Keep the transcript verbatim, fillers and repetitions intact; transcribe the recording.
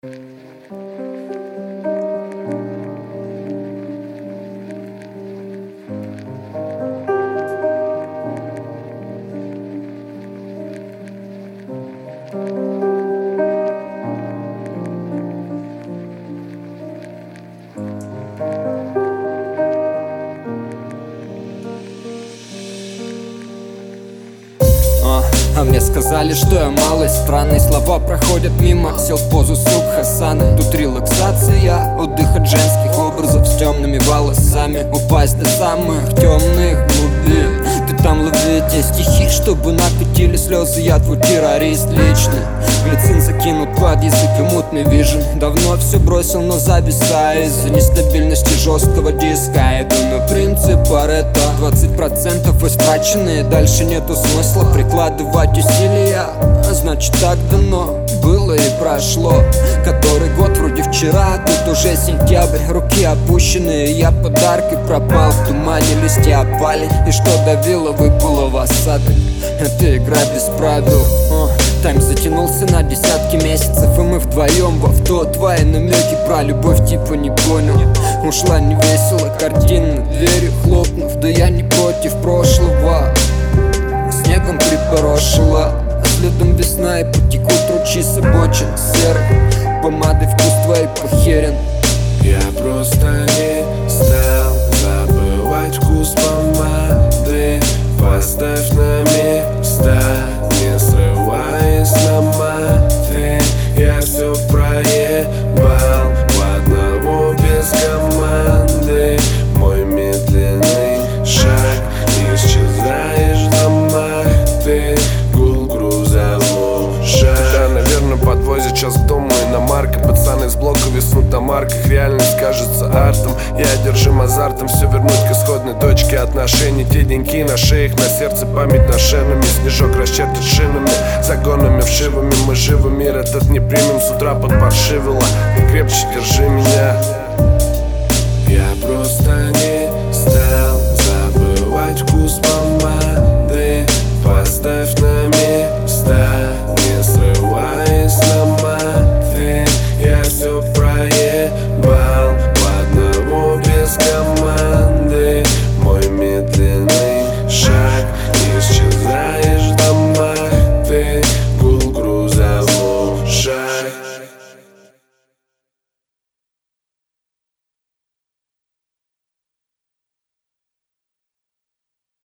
А мне сказали, что я малый. Странные слова проходят мимо. Сел в позу сук Хасана. Тут релаксация, отдых от женских образов с темными волосами. Упасть до самых темных глубин. Ты там лови те стихи, чтобы накатили слезы. Я твой террорист личный. Глицин закинут под язык и мутный вижен. Давно все бросил, но зависаю из-за нестабильности жесткого диска. Иду на принцип Паретто. Двадцать процентов истраченные, дальше нету смысла прикладывать усилия. Значит так давно было и прошло. Который год вроде вчера, тут уже сентябрь. Руки опущенные, я подаркой пропал. В тумане листья опали, и что давило, выпало в осадок. Это игра без правил. О, тайм затянулся на десятки месяцев, и мы вдвоем в авто. Твои намеки про любовь типа не понял. Ушла невесело, картина над дверью хлопнув. Да я не против прошлого. Снегом припорошила, а следом весна, и потекут ручьи с обочин серых. Помадой вкус твой похерен. Я просто не стал забывать вкус помады. Поставь на место, не срываясь на маты. Я все проебал в одного без команды. Мой медленный шаг, исчезаешь в домах. Ты гул грузового шаг. Да, наверное, подвозят сейчас к дому иномарка. Пацаны из блока виснут на марках. Реальность кажется артом. Я одержим азартом все вернуть к исходной точке отношений. Те деньки на шеях, на сердце память на шенами. Снежок расчертит шинами, загонами вшивыми. Мы живы, мир этот не примем. С утра подпаршивило, ты крепче держи меня. Я просто не стал забывать вкус помады.